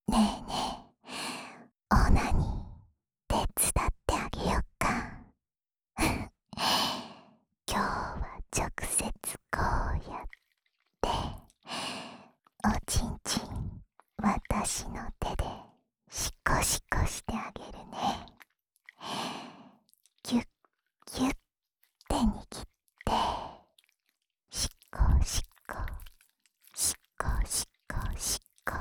ねえねえ、オーナに手伝ってあげよっか。今日は直接こうやっておちんちん私の手でシコシコしてあげるね。ギュッギュッて握ってシコシコシコシコシコ。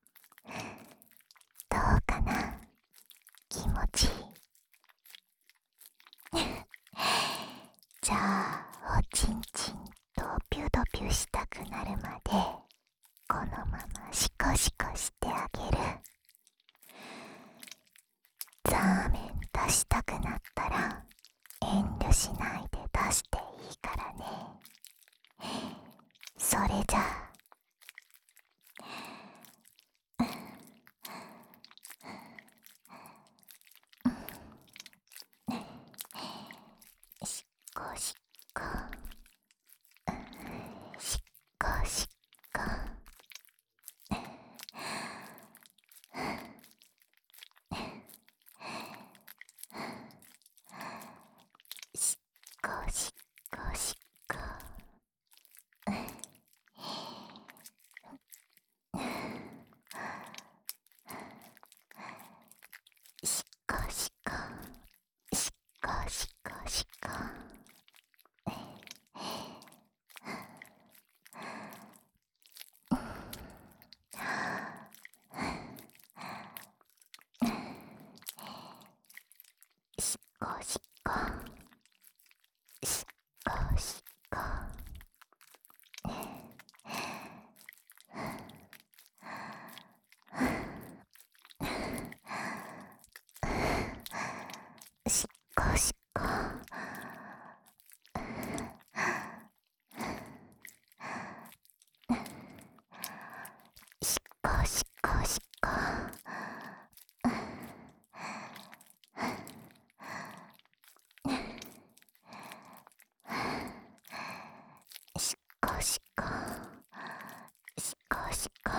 どうかな、気持ちいい？じゃあおちんちんドピュドピュしたくなるまでこのままシコシコしてあげる。ザーメン出したくなったら遠慮しないで出していいからね。それじゃあシコシコシコシコシコシコシコ。シコシコシコシコシコ。シコシコシコシコ。シコシコシコシコシコ。シコシコシコシコ。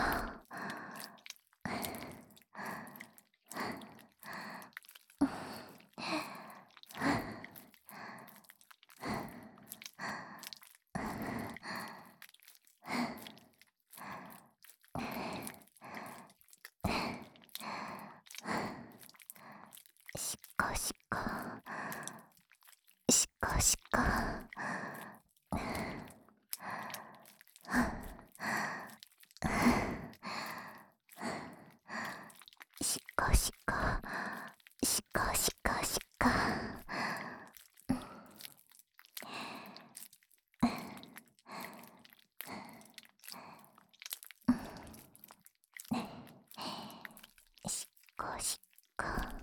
シコシコシコシコ。シコシコシコシコシコ。シコシコ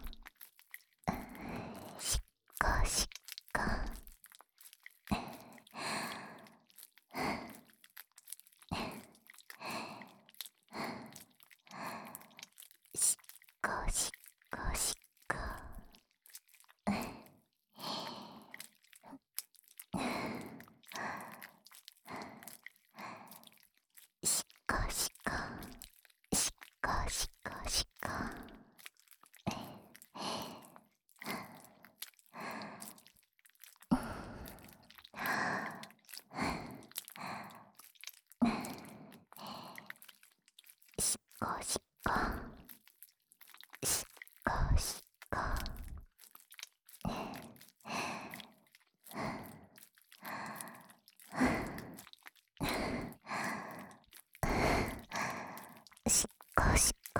シコシコ。シコシコシコ。シコシコシコシコシコ。シコシコシコシコ。シコシコ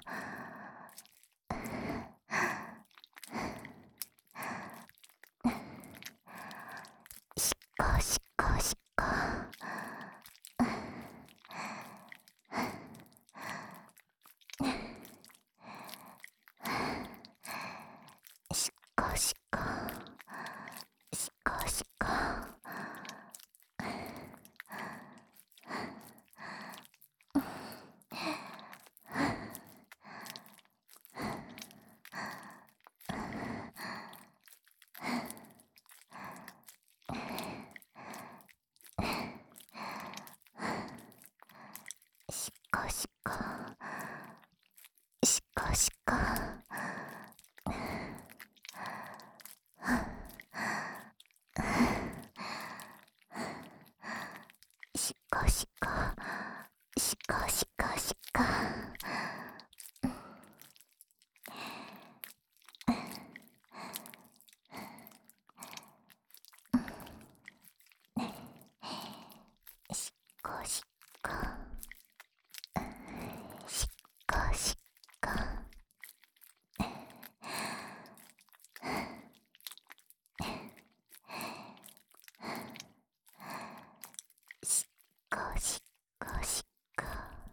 シコシコシコ。シコシコシコシコ。 こしこ。しこしこ。しこしこしこ。しこしこ。しこしこ。しこしこしこ。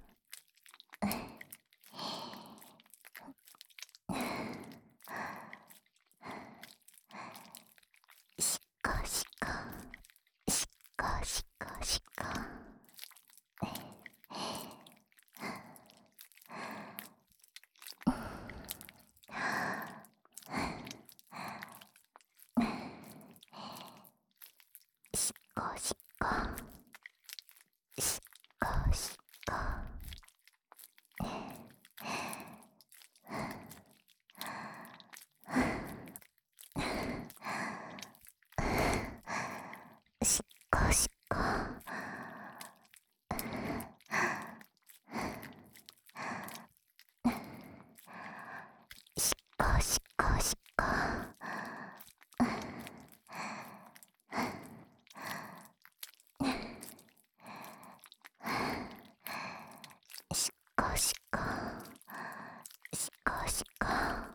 しこしこ。しこしこしこ。しこしこ。しこしこ。しこしこ。しこしこしこ。しこしこ。しこしこ。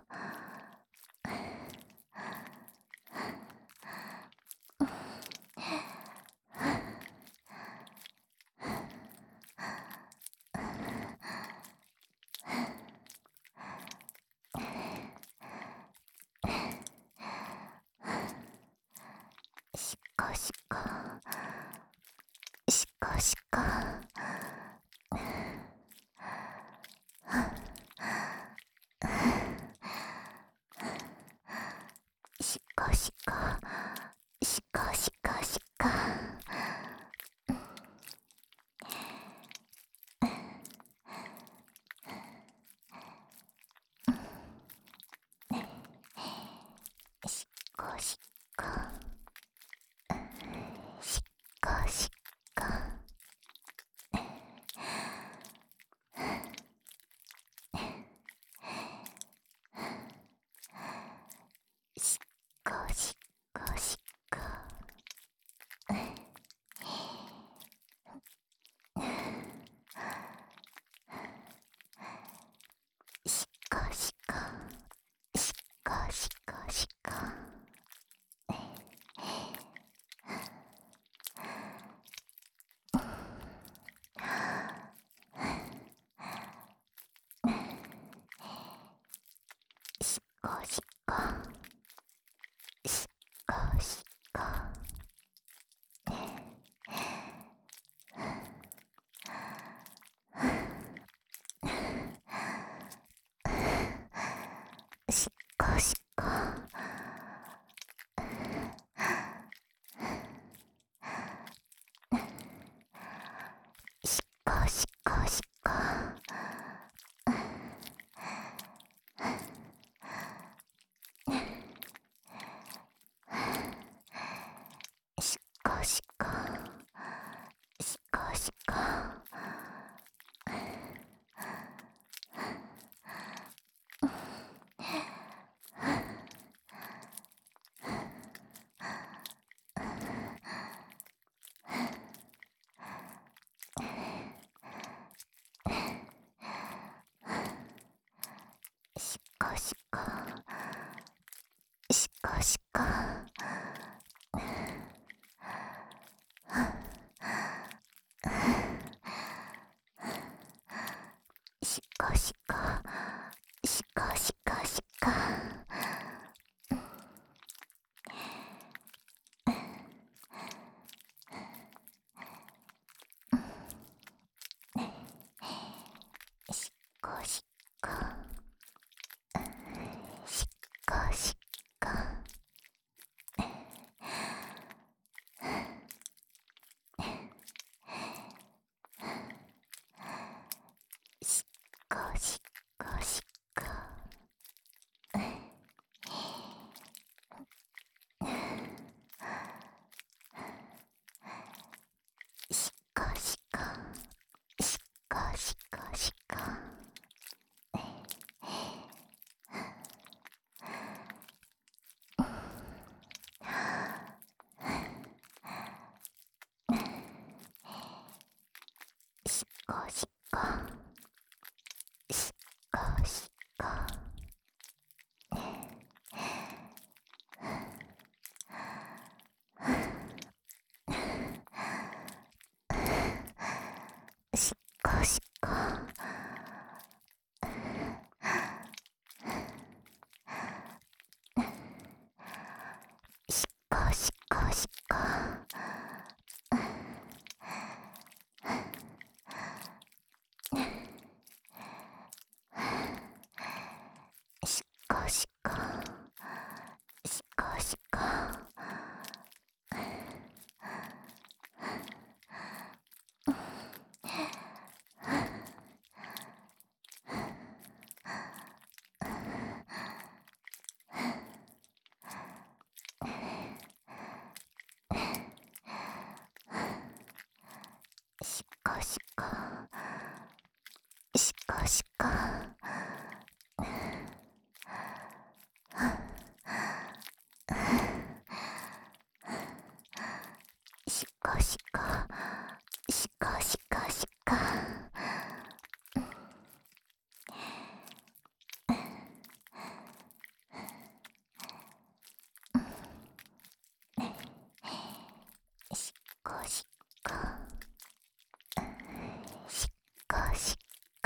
しこしこ。しこしこ。しこしこ。しこしこしこ。しこしこ。しこしこ。しこしこしこ。しこしこ。しこしこしこ。しこしこ。しこしこ。しこしこ。しこしこしこ。しこしこ。しこしこ。しこしこ。しこしこ。しこしこ。しこしこしこ。しこしこ。しこしこ。しこしこしこ。 しこ。しこしこ、しこしこしこ。しこしこ、しこしこ。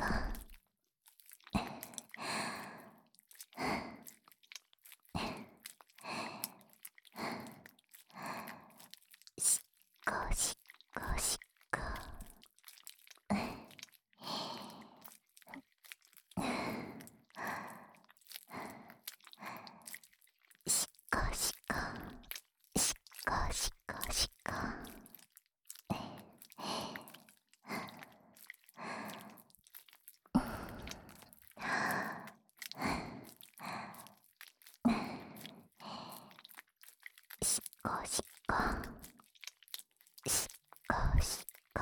しこしこしこ。しこしこ、しこしこしこ。しこしこ、しこしこ。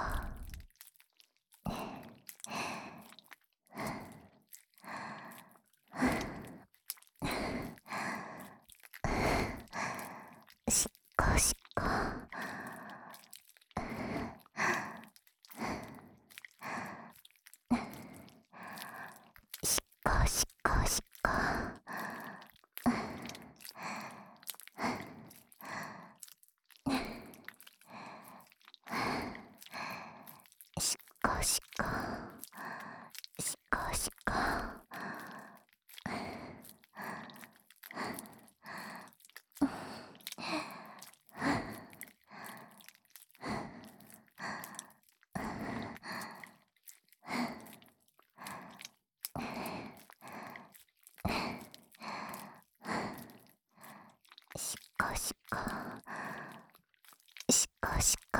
しこしこ。しこしこしこ。しこしこ、しこしこ。しこしこ、しこしこ。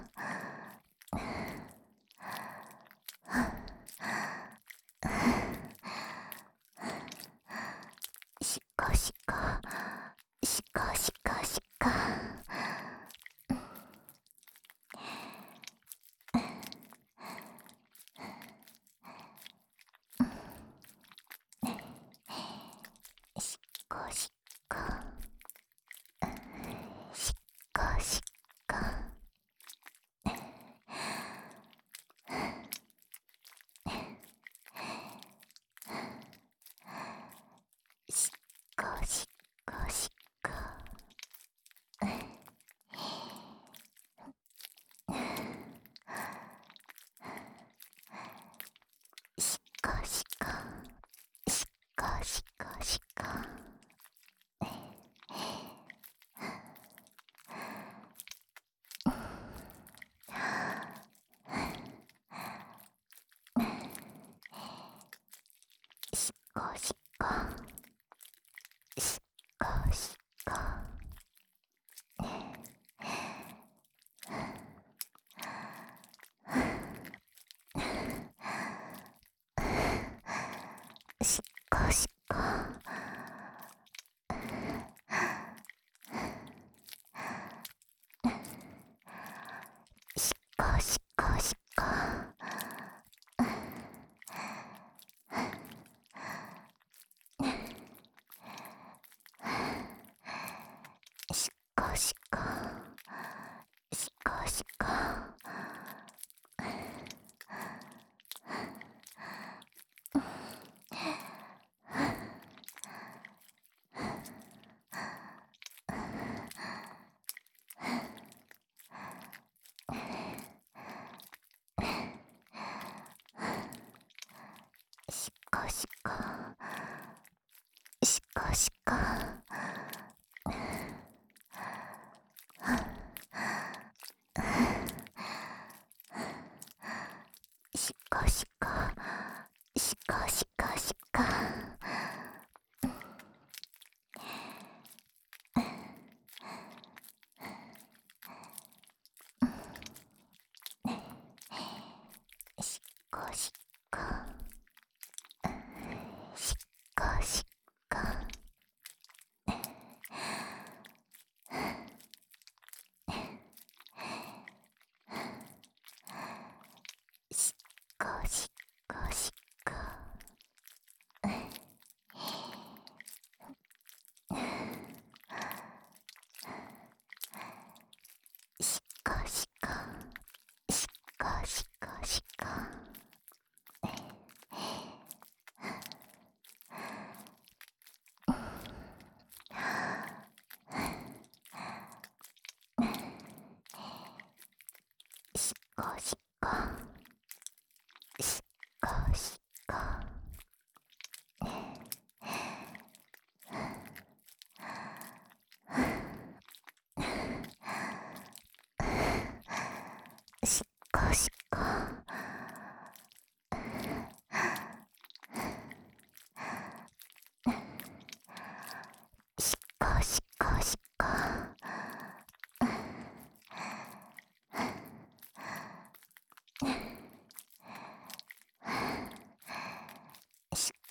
しこしこ、しこしこしこ。しこしこ、しこしこ。しこしこしこ。しこしこ、しこしこしこ。しこしこ、しこしこ。しこしこ。しこしこしこ。しこしこ、しこしこ。しこしこ、しこしこ。しこしこ、しこしこしこ。しこしこ、しこしこ。